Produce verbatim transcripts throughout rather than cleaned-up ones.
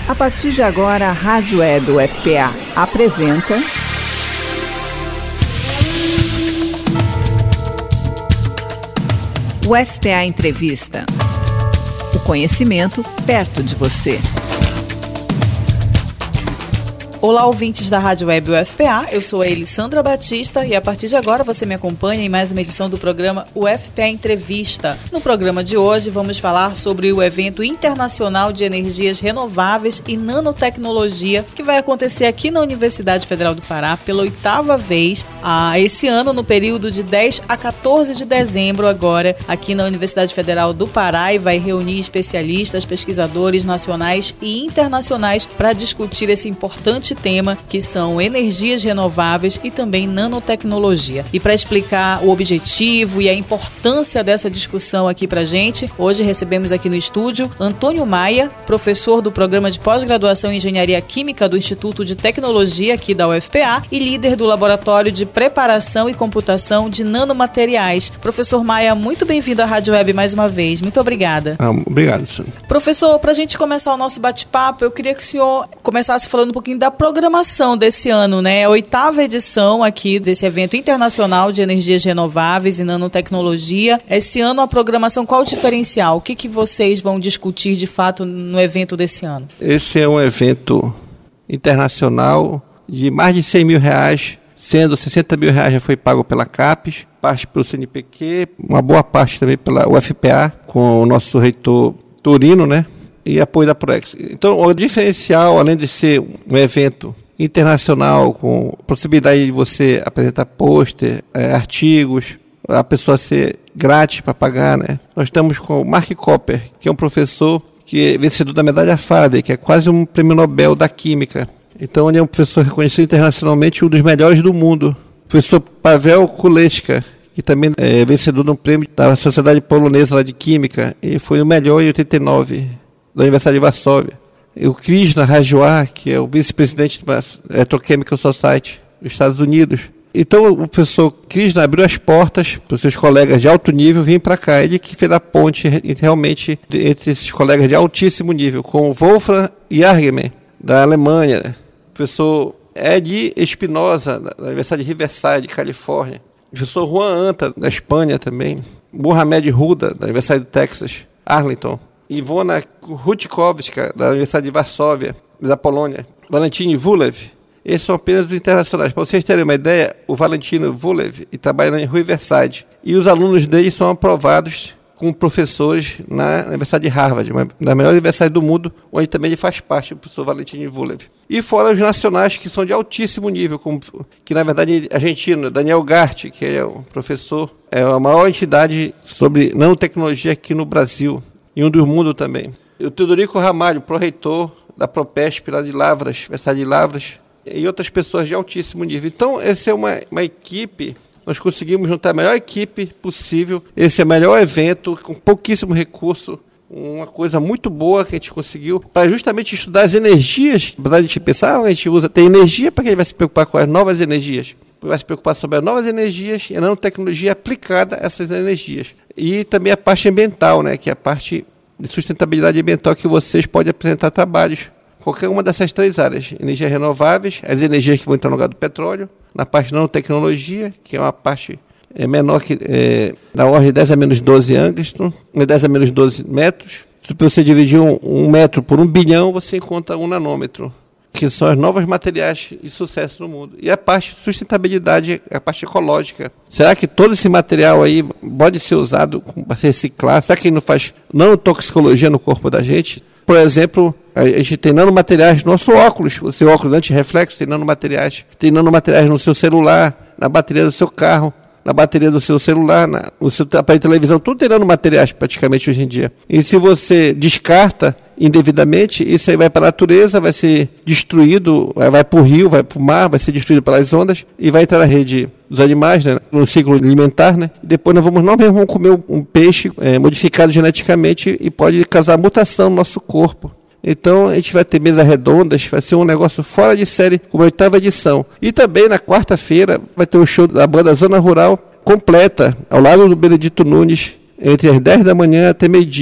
A partir de agora, a Rádio Web U F P A apresenta... U F P A Entrevista. O conhecimento perto de você. Olá, ouvintes da Rádio Web U F P A, eu sou a Elisandra Batista e a partir de agora você me acompanha em mais uma edição do programa U F P A Entrevista. No programa de hoje vamos falar sobre o evento internacional de energias renováveis e nanotecnologia que vai acontecer aqui na Universidade Federal do Pará pela oitava vez ah, esse ano, no período de dez a quatorze de dezembro agora, aqui na Universidade Federal do Pará, e vai reunir especialistas, pesquisadores nacionais e internacionais para discutir esse importante tema, que são energias renováveis e também nanotecnologia. E para explicar o objetivo e a importância dessa discussão aqui para a gente, hoje recebemos aqui no estúdio Antônio Maia, professor do programa de pós-graduação em Engenharia Química do Instituto de Tecnologia aqui da U F P A e líder do Laboratório de Preparação e Computação de Nanomateriais. Professor Maia, muito bem-vindo à Rádio Web mais uma vez. Muito obrigada. Ah, obrigado, senhor. Professor, para a gente começar o nosso bate-papo, eu queria que o senhor começasse falando um pouquinho da programação desse ano, né? A oitava edição aqui desse evento internacional de energias renováveis e nanotecnologia. Esse ano a programação, qual o diferencial? O que, que vocês vão discutir de fato no evento desse ano? Esse é um evento internacional de mais de cem mil reais, sendo sessenta mil reais já foi pago pela CAPES, parte pelo C N P Q, uma boa parte também pela U F P A, com o nosso reitor Torino, né? E apoio da Proex. Então, o diferencial, além de ser um evento internacional com possibilidade de você apresentar pôster, é, artigos, a pessoa ser grátis para pagar, né? Nós estamos com o Mark Copper, que é um professor que é vencedor da medalha Faraday, que é quase um prêmio Nobel da Química. Então, ele é um professor reconhecido internacionalmente, um dos melhores do mundo. O professor Paweł Kuleczka, que também é vencedor de um prêmio da Sociedade Polonesa lá de Química, e foi o melhor em oitenta e nove, da Universidade de Varsóvia. E o Krishna Rajwar, que é o vice-presidente da Electrochemical Society dos Estados Unidos. Então o professor Krishna abriu as portas para os seus colegas de alto nível virem para cá. Ele que fez a ponte realmente entre esses colegas de altíssimo nível, com o Wolfram Jahrgemann, da Alemanha, o professor Edi Espinosa, da Universidade de Riverside, Califórnia, o professor Juan Anta, da Espanha também, Mohamed Huda, da Universidade do Texas, Arlington, Ivona Rutkowska, da Universidade de Varsóvia, da Polônia, Valentin Vulev. Esses são apenas os internacionais. Para vocês terem uma ideia, o Valentin Vulev trabalha em Riverside. E os alunos dele são aprovados como professores na Universidade de Harvard, uma das melhores universidades do mundo, onde também ele faz parte, o professor Valentin Vulev. E fora os nacionais, que são de altíssimo nível, como, que na verdade é argentino, Daniel Gart, que é um professor, é a maior entidade sobre nanotecnologia aqui no Brasil, e um do mundo também. O Teodorico Ramalho, pró-reitor da Propesp, lá de Lavras, Universidade de Lavras, e outras pessoas de altíssimo nível. Então, essa é uma, uma equipe, nós conseguimos juntar a melhor equipe possível. Esse é o melhor evento, com pouquíssimo recurso, uma coisa muito boa que a gente conseguiu, para justamente estudar as energias. Na verdade, a gente pensar, a gente usa, tem energia, para que ele vai se preocupar com as novas energias? Vai se preocupar sobre as novas energias e a nanotecnologia aplicada a essas energias. E também a parte ambiental, né, que é a parte de sustentabilidade ambiental, que vocês podem apresentar trabalhos. Qualquer uma dessas três áreas: energias renováveis, as energias que vão entrar no lugar do petróleo, na parte de nanotecnologia, que é uma parte é, menor que é, da ordem de dez a menos doze angstrom, dez a menos doze metros. Se você dividir um, um metro por um bilhão, você encontra um nanômetro, que são os novos materiais de sucesso no mundo. E a parte de sustentabilidade, a parte ecológica. Será que todo esse material aí pode ser usado para ser reciclado? Será que ele não faz nanotoxicologia no corpo da gente? Por exemplo, a gente tem nanomateriais no nosso óculos, o seu óculos anti-reflexo tem nanomateriais, tem nanomateriais no seu celular, na bateria do seu carro, na bateria do seu celular, na, no seu aparelho de televisão, tudo tem nanomateriais praticamente hoje em dia. E se você descarta indevidamente, isso aí vai para a natureza, vai ser destruído, vai para o rio, vai para o mar, vai ser destruído pelas ondas e vai entrar na rede dos animais, né, no ciclo alimentar, né? E depois nós vamos, nós mesmos vamos comer um peixe é, modificado geneticamente e pode causar mutação no nosso corpo. Então a gente vai ter mesas redondas, vai ser um negócio fora de série, como a oitava edição. E também na quarta-feira vai ter um show da banda Zona Rural completa, ao lado do Benedito Nunes, entre as dez da manhã até meio-dia.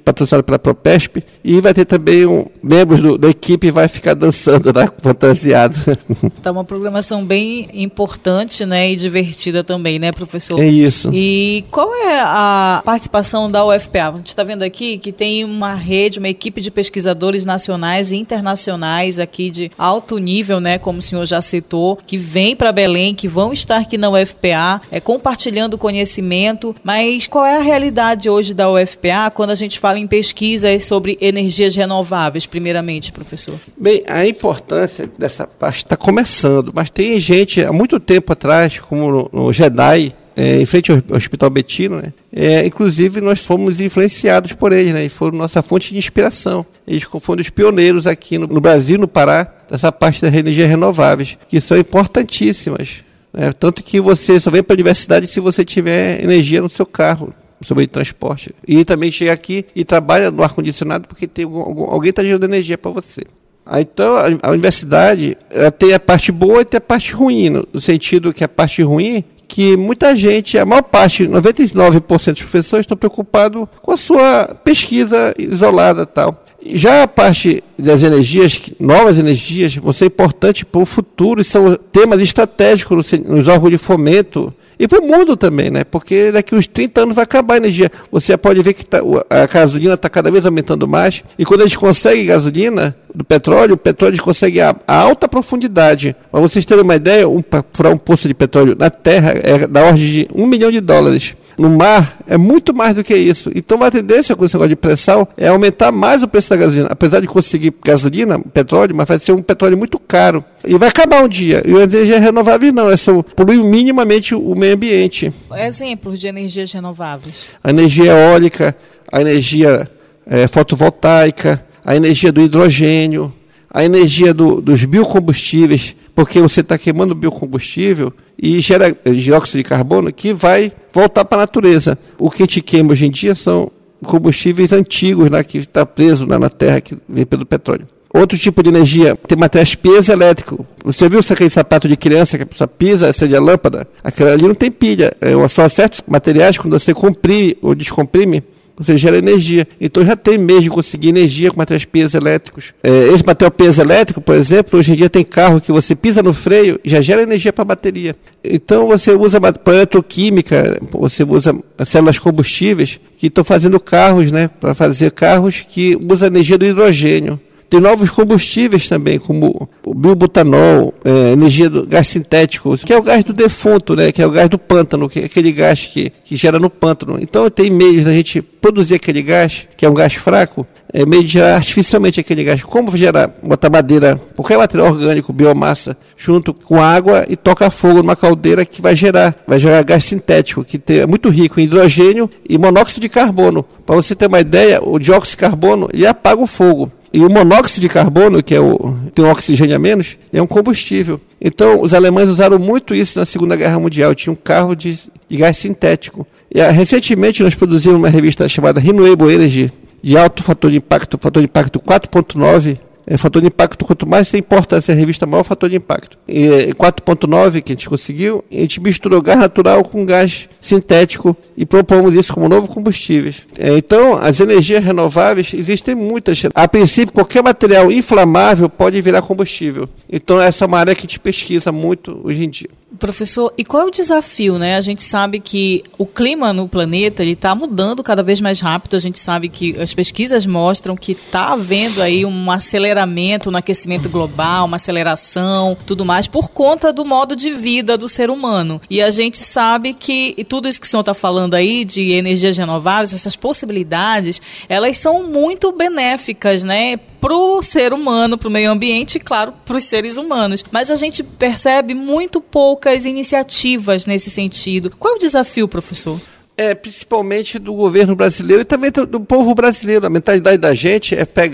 patrocinado pela Propesp, e vai ter também um, membros do, da equipe vai ficar dançando, né, fantasiado. Tá uma programação bem importante, né, e divertida também, né, professor? É isso. E qual é a participação da U F P A? A gente está vendo aqui que tem uma rede, uma equipe de pesquisadores nacionais e internacionais aqui de alto nível, né, como o senhor já citou, que vem para Belém, que vão estar aqui na U F P A, é, compartilhando conhecimento. Mas qual é a realidade hoje da U F P A quando a gente fala em pesquisas sobre energias renováveis, primeiramente, professor? Bem, a importância dessa parte está começando, mas tem gente há muito tempo atrás, como no, no JEDAI, É, em frente ao Hospital Bettino, né? É, inclusive nós fomos influenciados por eles, né? E foram nossa fonte de inspiração. Eles foram os pioneiros aqui no, no Brasil, no Pará, dessa parte das energias renováveis, que são importantíssimas, né? Tanto que você só vem para a universidade se você tiver energia no seu carro, no seu meio de transporte. E também chega aqui e trabalha no ar-condicionado porque tem algum, alguém está gerando energia para você. Então, a, a universidade ela tem a parte boa e tem a parte ruim, no, no sentido que a parte ruim que muita gente, a maior parte, noventa e nove por cento dos professores estão preocupados com a sua pesquisa isolada e tal. Já a parte das energias, novas energias, vão ser importantes para o futuro, e são temas estratégicos nos órgãos de fomento e para o mundo também, né? Porque daqui uns trinta anos vai acabar a energia. Você pode ver que tá, a gasolina está cada vez aumentando mais, e quando a gente consegue gasolina do petróleo, o petróleo a gente consegue a, a alta profundidade. Para vocês terem uma ideia, um, para furar um poço de petróleo na terra é da ordem de um milhão de dólares. No mar é muito mais do que isso. Então a tendência com esse negócio de pré-sal é aumentar mais o preço da gasolina. Apesar de conseguir gasolina, petróleo, mas vai ser um petróleo muito caro. E vai acabar um dia. E a energia renovável não, é só poluir minimamente o meio ambiente. Exemplos de energias renováveis. A energia eólica, a energia é, fotovoltaica, a energia do hidrogênio, a energia do, dos biocombustíveis, porque você está queimando biocombustível e gera dióxido de carbono que vai voltar para a natureza. O que a gente queima hoje em dia são combustíveis antigos, né, que está preso lá na terra, que vem pelo petróleo. Outro tipo de energia, tem materiais piezoelétricos. Você viu aquele sapato de criança que a pessoa pisa, acende a lâmpada? Aquilo ali não tem pilha. É, são certos materiais, quando você comprime ou descomprime, você gera energia. Então já tem meio de conseguir energia com materiais piezoelétricos. É, esse material piezoelétrico, por exemplo, hoje em dia tem carro que você pisa no freio e já gera energia para a bateria. Então você usa para eletroquímica, você usa células combustíveis que estão fazendo carros, né, para fazer carros que usam energia do hidrogênio. Tem novos combustíveis também, como o biobutanol, é, energia do gás sintético, que é o gás do defunto, né, que é o gás do pântano, que é aquele gás que, que gera no pântano. Então tem meios da gente produzir aquele gás, que é um gás fraco, é meio de gerar artificialmente aquele gás. Como gerar, botar madeira, qualquer material orgânico, biomassa, junto com água e toca fogo numa caldeira que vai gerar, vai gerar gás sintético, que é muito rico em hidrogênio e monóxido de carbono. Para você ter uma ideia, o dióxido de carbono ele apaga o fogo. E o monóxido de carbono, que é o, tem um oxigênio a menos, é um combustível. Então, os alemães usaram muito isso na Segunda Guerra Mundial. Tinha um carro de, de gás sintético. E, recentemente, nós produzimos uma revista chamada Renewable Energy, de alto fator de impacto, fator de impacto quatro ponto nove. É, fator de impacto, quanto mais você importa essa revista, maior fator de impacto. E quatro ponto nove que a gente conseguiu, a gente misturou gás natural com gás sintético e propomos isso como novo combustível. É, então, as energias renováveis existem muitas. A princípio, qualquer material inflamável pode virar combustível. Então, essa é uma área que a gente pesquisa muito hoje em dia. Professor, e qual é o desafio, né? A gente sabe que o clima no planeta ele está mudando cada vez mais rápido. A gente sabe que as pesquisas mostram que está havendo aí um aceleramento no aquecimento global, uma aceleração, tudo mais, por conta do modo de vida do ser humano. E a gente sabe que e tudo isso que o senhor está falando aí de energias renováveis, essas possibilidades, elas são muito benéficas, né? Para o ser humano, para o meio ambiente e, claro, para os seres humanos. Mas a gente percebe muito poucas iniciativas nesse sentido. Qual é o desafio, professor? É, principalmente do governo brasileiro e também do, do povo brasileiro. A mentalidade da gente é pegar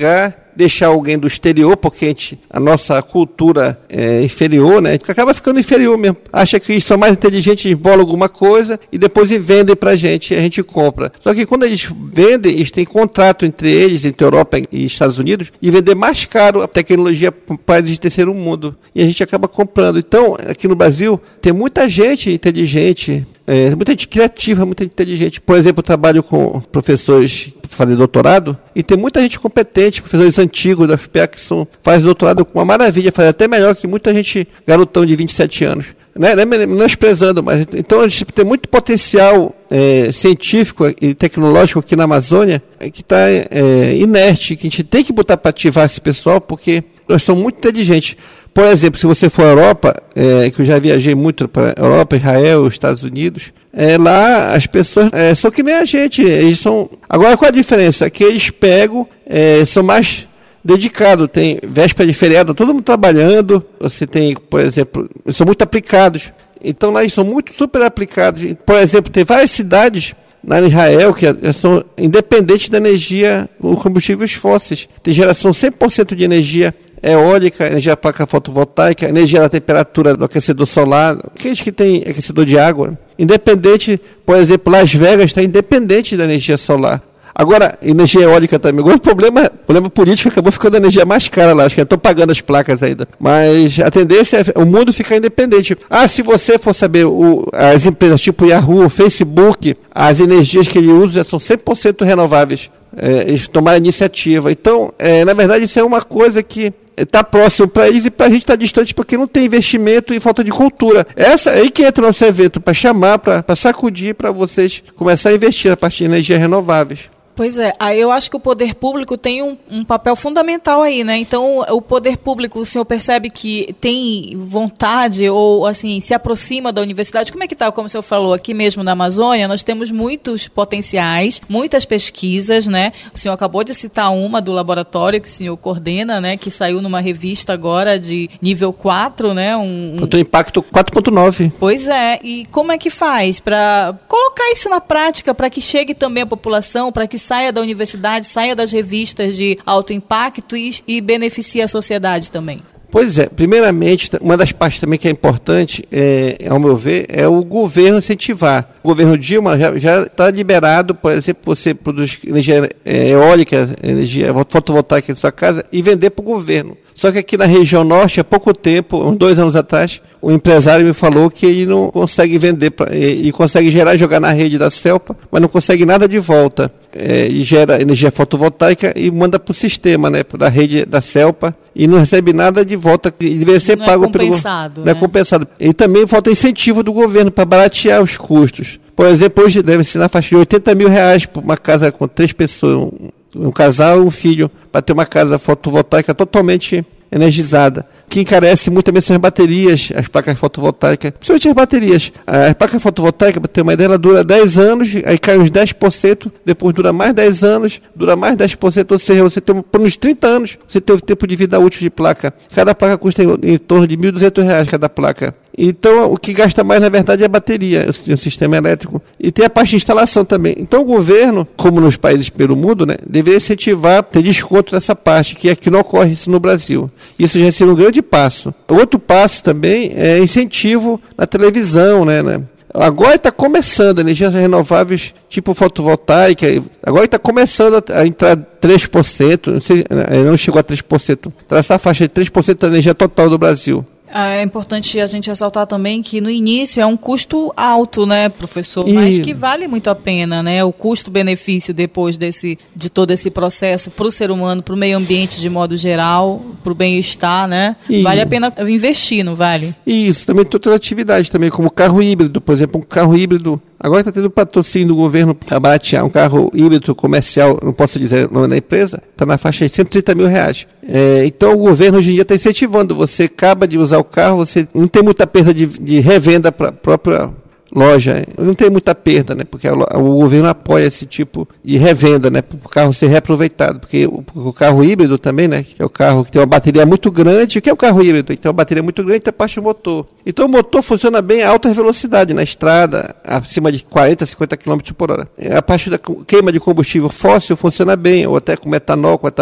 deixar alguém do exterior, porque a, gente, a nossa cultura é inferior, né? A gente acaba ficando inferior mesmo. Acha que eles são mais inteligentes, embolam alguma coisa e depois vendem pra gente e a gente compra. Só que quando eles vendem, eles têm contrato entre eles, entre Europa e Estados Unidos, e vender mais caro a tecnologia para países de terceiro mundo. E a gente acaba comprando. Então, aqui no Brasil, tem muita gente inteligente, é, muita gente criativa, muita gente inteligente. Por exemplo, eu trabalho com professores para fazer doutorado e tem muita gente competente, professores antigos da U F P A que são, fazem doutorado com uma maravilha, fazem até melhor que muita gente garotão de vinte e sete anos. Né? Não é menosprezando, mas então a gente tem muito potencial é, científico e tecnológico aqui na Amazônia que está é, inerte, que a gente tem que botar para ativar esse pessoal, porque nós somos muito inteligentes. Por exemplo, se você for à Europa, é, que eu já viajei muito para a Europa, Israel, Estados Unidos, é, lá as pessoas é, são que nem a gente. Eles são... Agora, qual a diferença? Que eles pegam, é, são mais dedicados, tem véspera de feriado, todo mundo trabalhando. Você tem, por exemplo, são muito aplicados. Então, lá eles são muito super aplicados. Por exemplo, tem várias cidades lá em Israel que são independentes da energia, os combustíveis fósseis. Tem geração cem por cento de energia eólica, energia da placa fotovoltaica, energia da temperatura do aquecedor solar, aqueles que tem aquecedor de água. Independente, por exemplo, Las Vegas está independente da energia solar. Agora, energia eólica também. Agora, o problema, problema político acabou ficando a energia mais cara lá. Acho que estão pagando as placas ainda. Mas a tendência é o mundo ficar independente. Ah, se você for saber, o, as empresas tipo Yahoo, Facebook, as energias que ele usa já são cem por cento renováveis. É, eles tomaram iniciativa. Então, é, na verdade, isso é uma coisa que está próximo para eles e para a gente está distante porque não tem investimento e falta de cultura. Essa é aí que entra o nosso evento, para chamar, para sacudir, para vocês começarem a investir a partir de energias renováveis. Pois é, aí eu acho que o poder público tem um, um papel fundamental aí, né? Então, o poder público, o senhor percebe que tem vontade ou, assim, se aproxima da universidade? Como é que está, como o senhor falou, aqui mesmo na Amazônia, nós temos muitos potenciais, muitas pesquisas, né? O senhor acabou de citar uma do laboratório que o senhor coordena, né? Que saiu numa revista agora de nível quatro, né? Um, um... Eu tenho impacto quatro ponto nove. Pois é, e como é que faz para colocar isso na prática, para que chegue também à população, para que saia da universidade, saia das revistas de alto impacto e, e beneficie a sociedade também? Pois é, primeiramente, uma das partes também que é importante, é, ao meu ver, é o governo incentivar. O governo Dilma já está liberado, por exemplo, você produz energia é, eólica, energia fotovoltaica em sua casa e vender para o governo. Só que aqui na região norte, há pouco tempo, uns dois anos atrás, o empresário me falou que ele não consegue vender, pra, ele consegue gerar e jogar na rede da Celpa, mas não consegue nada de volta. É, e gera energia fotovoltaica e manda para o sistema, né, da rede da Celpa, e não recebe nada de volta, e deveria ser não pago é compensado, pelo... Não é compensado. E também falta incentivo do governo para baratear os custos. Por exemplo, hoje deve ser na faixa de oitenta mil reais por uma casa com três pessoas, um, um casal e um filho, para ter uma casa fotovoltaica totalmente energizada, que encarece muito também são as baterias, as placas fotovoltaicas, principalmente as baterias. A placa fotovoltaica, para ter uma ideia, ela dura dez anos, aí cai uns dez por cento, depois dura mais dez anos, dura mais dez por cento, ou seja, você tem por uns trinta anos, você tem o tempo de vida útil de placa. Cada placa custa em, em torno de mil e duzentos reais cada placa. Então, o que gasta mais, na verdade, é a bateria, o sistema elétrico. E tem a parte de instalação também. Então, o governo, como nos países pelo mundo, né, deveria incentivar, ter desconto nessa parte, que aqui não ocorre isso no Brasil. Isso já seria um grande passo. Outro passo também é incentivo na televisão, né, né? Agora está começando, energias renováveis tipo fotovoltaica, agora está começando a entrar três por cento, não, sei, não chegou a três por cento, está nessa faixa de três por cento da energia total do Brasil. É importante a gente ressaltar também que no início é um custo alto, né, professor? Mas que vale muito a pena, né? O custo-benefício depois desse, de todo esse processo para o ser humano, para o meio ambiente de modo geral, para o bem-estar, né? E vale a pena investir, não vale? Isso, também tem outras atividades também, como carro híbrido, por exemplo, um carro híbrido. Agora está tendo patrocínio do governo para baratear um carro híbrido comercial, não posso dizer o nome da empresa, está na faixa de cento e trinta mil reais. É, então o governo hoje em dia está incentivando, você acaba de usar o carro, você não tem muita perda de, de revenda para a própria loja, não tem muita perda, né? Porque a, o governo apoia esse tipo de revenda, né? Para o carro ser reaproveitado, porque o, o carro híbrido também, né? Que é o carro que tem uma bateria muito grande. O que é o carro híbrido? Tem uma bateria muito grande e tem a parte do motor. Então o motor funciona bem a alta velocidade na estrada, acima de quarenta, cinquenta quilômetros por hora. A parte da queima de combustível fóssil funciona bem, ou até com metanol, com etanol.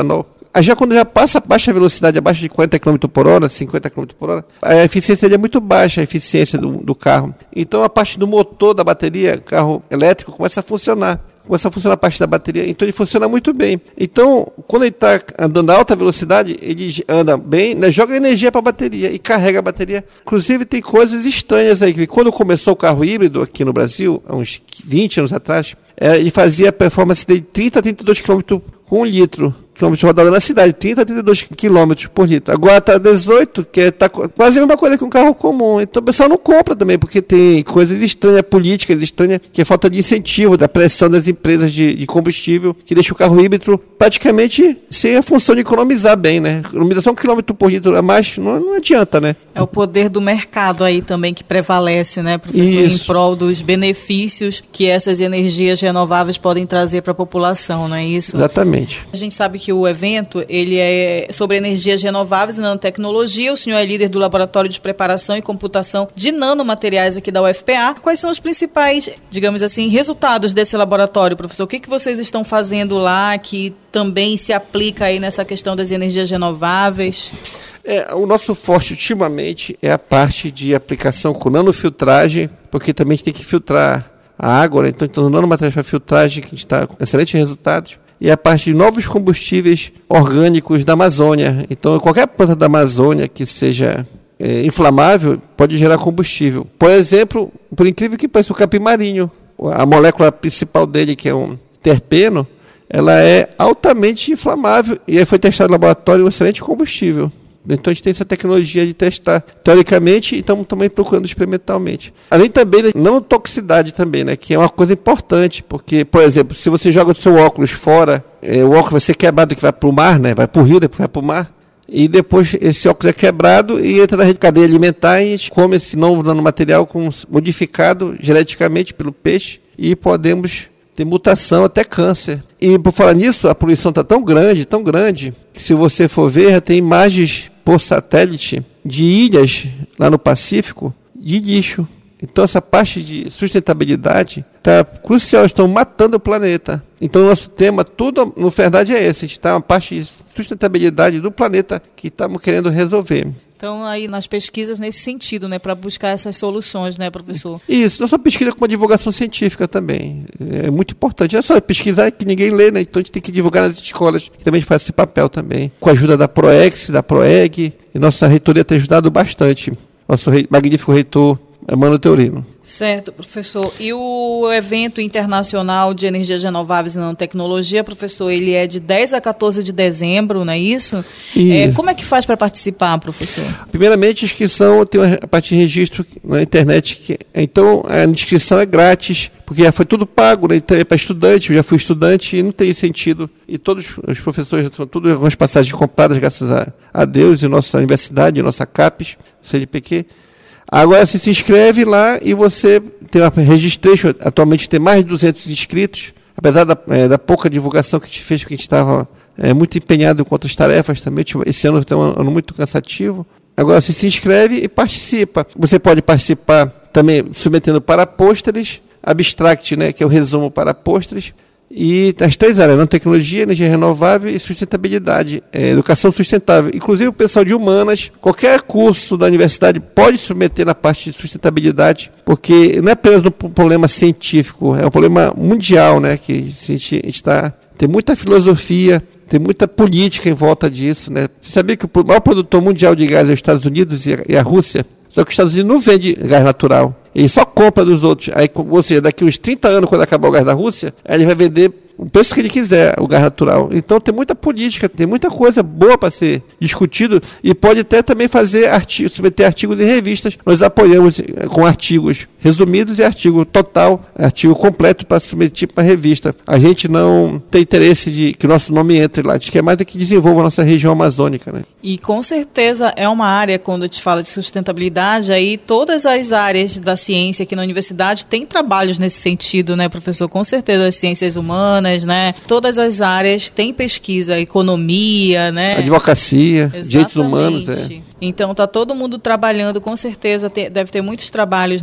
Aí já quando já passa a baixa velocidade, abaixo de quarenta quilômetros por hora, cinquenta quilômetros por hora, a eficiência dele é muito baixa, a eficiência do, do carro. Então a parte do motor da bateria, carro elétrico, começa a funcionar. Começa a funcionar a parte da bateria, então ele funciona muito bem. Então, quando ele está andando a alta velocidade, ele anda bem, né, joga energia para a bateria e carrega a bateria. Inclusive, tem coisas estranhas aí. Quando começou o carro híbrido aqui no Brasil, há uns vinte anos atrás, é, ele fazia a performance de trinta a trinta e dois quilômetros com um litro. Quilômetros rodada na cidade, trinta a trinta e dois quilômetros por litro. Agora está dezoito, que está quase a mesma coisa que um carro comum. Então o pessoal não compra também, porque tem coisas estranhas, políticas estranhas, que é falta de incentivo, da pressão das empresas de, de combustível, que deixa o carro híbrido praticamente sem a função de economizar bem, né? Economização um quilômetro por litro a mais não, não adianta, né? É o poder do mercado aí também que prevalece, né, professor? Isso. Em prol dos benefícios que essas energias renováveis podem trazer para a população, não é isso? Exatamente. A gente sabe que o evento ele é sobre energias renováveis e nanotecnologia. O senhor é líder do Laboratório de Preparação e Computação de Nanomateriais aqui da U F P A. Quais são os principais, digamos assim, resultados desse laboratório, professor? O que, que vocês estão fazendo lá que também se aplica aí nessa questão das energias renováveis? É, o nosso forte ultimamente é a parte de aplicação com nanofiltragem, porque também a gente tem que filtrar a água, né? Então, então nanomateriais para filtragem, que a gente está com excelentes resultados. E a parte de novos combustíveis orgânicos da Amazônia. Então, qualquer planta da Amazônia que seja é, inflamável pode gerar combustível. Por exemplo, por incrível que pareça, o capim-marinho, a molécula principal dele, que é um terpeno, ela é altamente inflamável e aí foi testado no laboratório um excelente combustível. Então a gente tem essa tecnologia de testar teoricamente e estamos também procurando experimentalmente. Além também da não toxicidade também, né, que é uma coisa importante, porque, por exemplo, se você joga o seu óculos fora, é, o óculos vai ser quebrado que vai para o mar, né, vai para o rio, depois vai para o mar, e depois esse óculos é quebrado e entra na cadeia alimentar e a gente come esse novo nanomaterial com, modificado geneticamente pelo peixe e podemos ter mutação, até câncer. E por falar nisso, a poluição está tão grande, tão grande, que se você for ver, já tem imagens por satélite de ilhas lá no Pacífico de lixo. Então essa parte de sustentabilidade está crucial, estão matando o planeta. Então o nosso tema, tudo, na verdade, é esse, está uma parte de sustentabilidade do planeta que estamos querendo resolver. Então, aí nas pesquisas nesse sentido, né, para buscar essas soluções, né, professor? Isso, nossa pesquisa com uma divulgação científica também. É muito importante. Não é só pesquisar que ninguém lê, né? Então a gente tem que divulgar nas escolas, que também faz esse papel também. Com a ajuda da ProEx, da ProEG, e nossa reitoria tem ajudado bastante. Nosso rei, magnífico reitor, Emmanuel Teorino. Certo, professor. E o evento internacional de energias renováveis e nanotecnologia, professor, ele é de dez a quatorze de dezembro, não é isso? isso. É, como é que faz para participar, professor? Primeiramente, a inscrição tem a parte de registro na internet. Que, então, a inscrição é grátis, porque já foi tudo pago, né? Então, é para estudante, eu já fui estudante e não tem sentido. E todos os professores, são tudo algumas passagens compradas, graças a, a Deus, e nossa universidade, nossa CAPES, C N P Q. Agora você se inscreve lá e você tem uma registration, atualmente tem mais de duzentos inscritos, apesar da, é, da pouca divulgação que a gente fez, porque a gente estava é, muito empenhado com outras tarefas também, esse ano foi um ano muito cansativo. Agora você se inscreve e participa. Você pode participar também submetendo para pôsteres, abstract, né, que é o resumo para pôsteres, e as três áreas, nanotecnologia, energia renovável e sustentabilidade, é, educação sustentável. Inclusive o pessoal de humanas, qualquer curso da universidade pode submeter na parte de sustentabilidade, porque não é apenas um problema científico, é um problema mundial, né? Que a gente está, tem muita filosofia, tem muita política em volta disso, né? Você sabia que o maior produtor mundial de gás é os Estados Unidos e a Rússia? Só que os Estados Unidos não vende gás natural. Ele só compra dos outros. Aí, ou seja, daqui uns trinta anos, quando acabar o gás da Rússia, ele vai vender o preço que ele quiser, o gás natural. Então tem muita política, tem muita coisa boa para ser discutido e pode até também fazer artigos, submeter artigos em revistas. Nós apoiamos com artigos resumidos e artigo total, artigo completo para submeter para revista. A gente não tem interesse de que o nosso nome entre lá, a gente quer mais do que desenvolva a nossa região amazônica, né? E com certeza é uma área, quando a gente fala de sustentabilidade, aí todas as áreas da ciência aqui na universidade têm trabalhos nesse sentido, né, professor? Com certeza as ciências humanas, né? Todas as áreas têm pesquisa, economia, né? Advocacia, Exatamente. Direitos humanos. É. Então está todo mundo trabalhando, com certeza te, deve ter muitos trabalhos nesse sentido.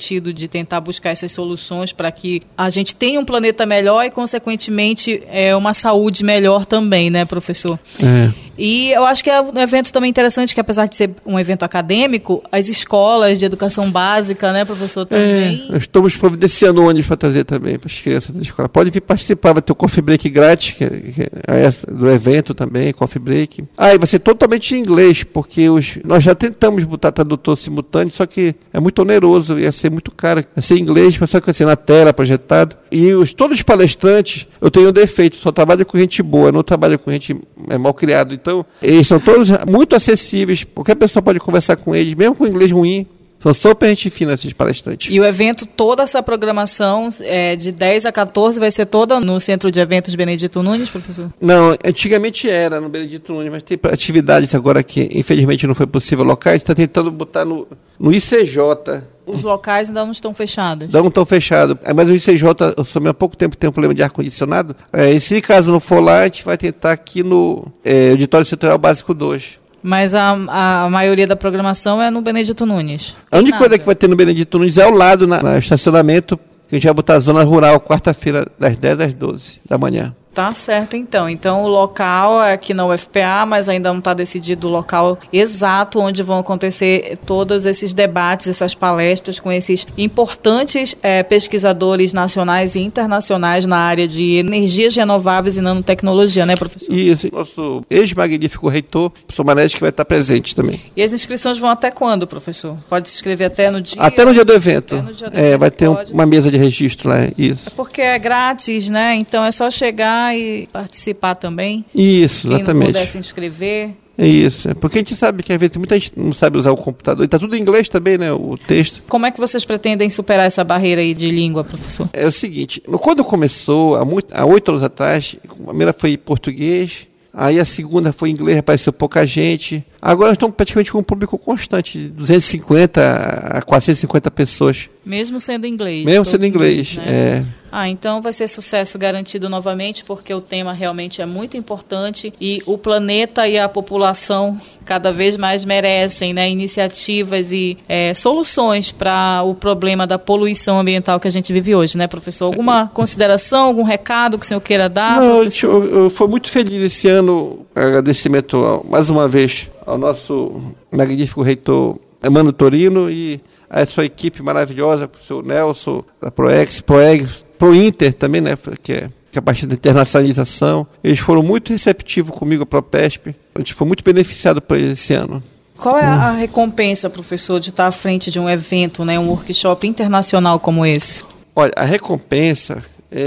sentido de tentar buscar essas soluções para que a gente tenha um planeta melhor e, consequentemente, é, uma saúde melhor também, né, professor? É. E eu acho que é um evento também interessante, que apesar de ser um evento acadêmico, as escolas de educação básica, né, professor, também... É, nós estamos providenciando ônibus para trazer também para as crianças da escola. Pode vir participar, vai ter o coffee break grátis, que é, que é do evento também, coffee break. Ah, e vai ser totalmente em inglês, porque os, nós já tentamos botar tradutor simultâneo, só que é muito oneroso, ia ser muito caro. Ia ser em inglês, só que vai ser na tela, projetado. E os, todos os palestrantes, eu tenho um defeito, só trabalho com gente boa, não trabalho com gente é, mal criado. Então, eles são todos muito acessíveis, qualquer pessoa pode conversar com eles, mesmo com inglês ruim. São super gente fina esses palestrantes. E o evento, toda essa programação é, de dez a quatorze vai ser toda no Centro de Eventos Benedito Nunes, professor? Não, antigamente era no Benedito Nunes, mas tem atividades agora que infelizmente não foi possível locais, a gente está tentando botar no, no I C J. Os locais ainda não estão fechados? Não estão fechados. Mas o I C J, somente há pouco tempo, tem um problema de ar-condicionado. É, e se caso não for lá, a gente vai tentar aqui no é, Auditório Setorial Básico dois. Mas a, a maioria da programação é no Benedito Nunes? A única coisa que vai ter no Benedito Nunes é ao lado, na, no estacionamento, que a gente vai botar a zona rural, quarta-feira, das dez às doze da manhã. Tá certo, então. Então, o local é aqui na U F P A, mas ainda não está decidido o local exato onde vão acontecer todos esses debates, essas palestras com esses importantes é, pesquisadores nacionais e internacionais na área de energias renováveis e nanotecnologia, né, professor? Isso. Nosso ex-magnífico reitor, professor Manetti, que vai estar presente também. E as inscrições vão até quando, professor? Pode se inscrever até no dia? Até no dia do evento. Até no dia do é, evento vai ter um, pode. uma mesa de registro lá, isso. É porque é grátis, né? Então é só chegar e participar também. Isso, Quem exatamente. não puder se inscrever. É isso, é porque a gente sabe que às vezes muita gente não sabe usar o computador, e está tudo em inglês também, né, o texto. Como é que vocês pretendem superar essa barreira aí de língua, professor? É o seguinte, quando começou, há, muito, há oito anos atrás, a primeira foi em português, aí a segunda foi em inglês, apareceu pouca gente. Agora nós estamos praticamente com um público constante, de duzentos e cinquenta a quatrocentas e cinquenta pessoas. Mesmo sendo inglês? Mesmo sendo inglês, né? é. Ah, então vai ser sucesso garantido novamente, porque o tema realmente é muito importante e o planeta e a população cada vez mais merecem, né, iniciativas e é, soluções para o problema da poluição ambiental que a gente vive hoje, né, professor? Alguma consideração, algum recado que o senhor queira dar? Não, eu, eu fui muito feliz esse ano, agradecimento mais uma vez ao nosso magnífico reitor Emmanuel Torino e a sua equipe maravilhosa, o senhor Nelson, da Proex, Proeg, Prointer também, né, que é, que é a parte da internacionalização. Eles foram muito receptivos comigo, a Propesp. A gente foi muito beneficiado por eles esse ano. Qual é a recompensa, professor, de estar à frente de um evento, né, um workshop internacional como esse? Olha, a recompensa,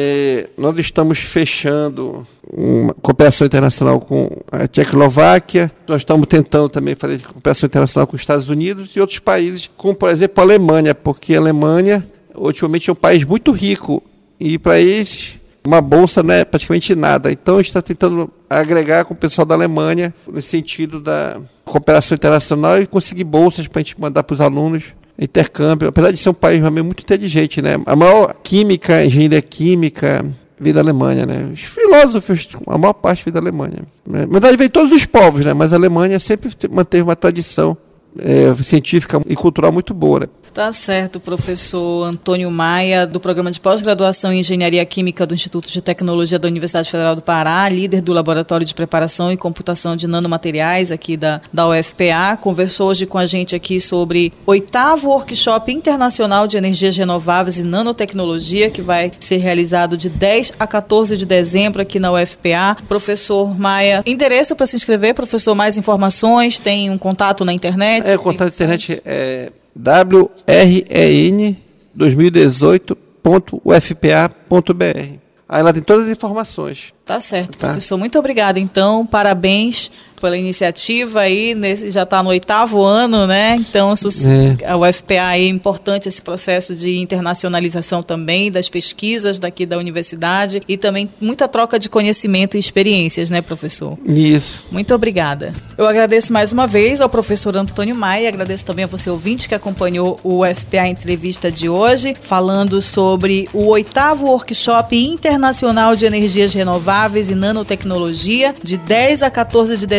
é, nós estamos fechando uma cooperação internacional com a Tchecoslováquia, nós estamos tentando também fazer cooperação internacional com os Estados Unidos e outros países, como por exemplo a Alemanha, porque a Alemanha ultimamente é um país muito rico e para eles uma bolsa não é praticamente nada. Então a gente está tentando agregar com o pessoal da Alemanha nesse sentido da cooperação internacional e conseguir bolsas para a gente mandar para os alunos. Intercâmbio, apesar de ser um país realmente muito inteligente, né? A maior química, engenharia química, veio da Alemanha, né? Os filósofos, a maior parte veio da Alemanha. Né? Na verdade, veio todos os povos, né? Mas a Alemanha sempre manteve uma tradição é, científica e cultural muito boa, né? Tá certo, professor Antônio Maia, do Programa de Pós-Graduação em Engenharia Química do Instituto de Tecnologia da Universidade Federal do Pará, líder do Laboratório de Preparação e Computação de Nanomateriais aqui da, da U F P A, conversou hoje com a gente aqui sobre o oitavo Workshop Internacional de Energias Renováveis e Nanotecnologia, que vai ser realizado de dez a quatorze de dezembro aqui na U F P A. Professor Maia, endereço para se inscrever, professor, mais informações, tem um contato na internet? É, o contato na internet é w r e n dois mil e dezoito ponto u f p a ponto b r. Aí lá tem todas as informações. Tá certo, tá? Professor. Muito obrigada, então. Parabéns pela iniciativa aí, nesse, já está no oitavo ano, né? Então, é. a U F P A é importante esse processo de internacionalização também das pesquisas daqui da universidade e também muita troca de conhecimento e experiências, né, professor? Isso. Muito obrigada. Eu agradeço mais uma vez ao professor Antônio Maia, agradeço também a você, ouvinte, que acompanhou o U F P A Entrevista de hoje, falando sobre o oitavo Workshop Internacional de Energias Renováveis e Nanotecnologia, de dez a quatorze de dezembro,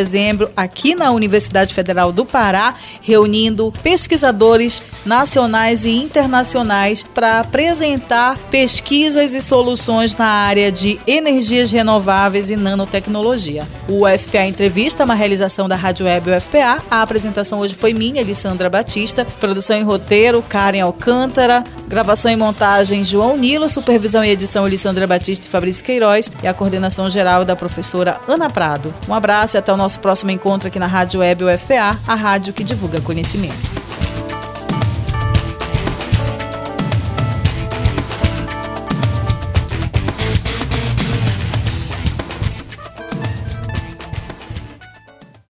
dezembro, aqui na Universidade Federal do Pará, reunindo pesquisadores nacionais e internacionais para apresentar pesquisas e soluções na área de energias renováveis e nanotecnologia. O U F P A Entrevista é uma realização da Rádio Web U F P A. A apresentação hoje foi minha, Elisandra Batista. Produção e roteiro, Karen Alcântara. Gravação e montagem, João Nilo. Supervisão e edição, Elisandra Batista e Fabrício Queiroz. E a coordenação geral da professora Ana Prado. Um abraço e até o nosso próximo encontro aqui na Rádio Web U F P A, a rádio que divulga conhecimento.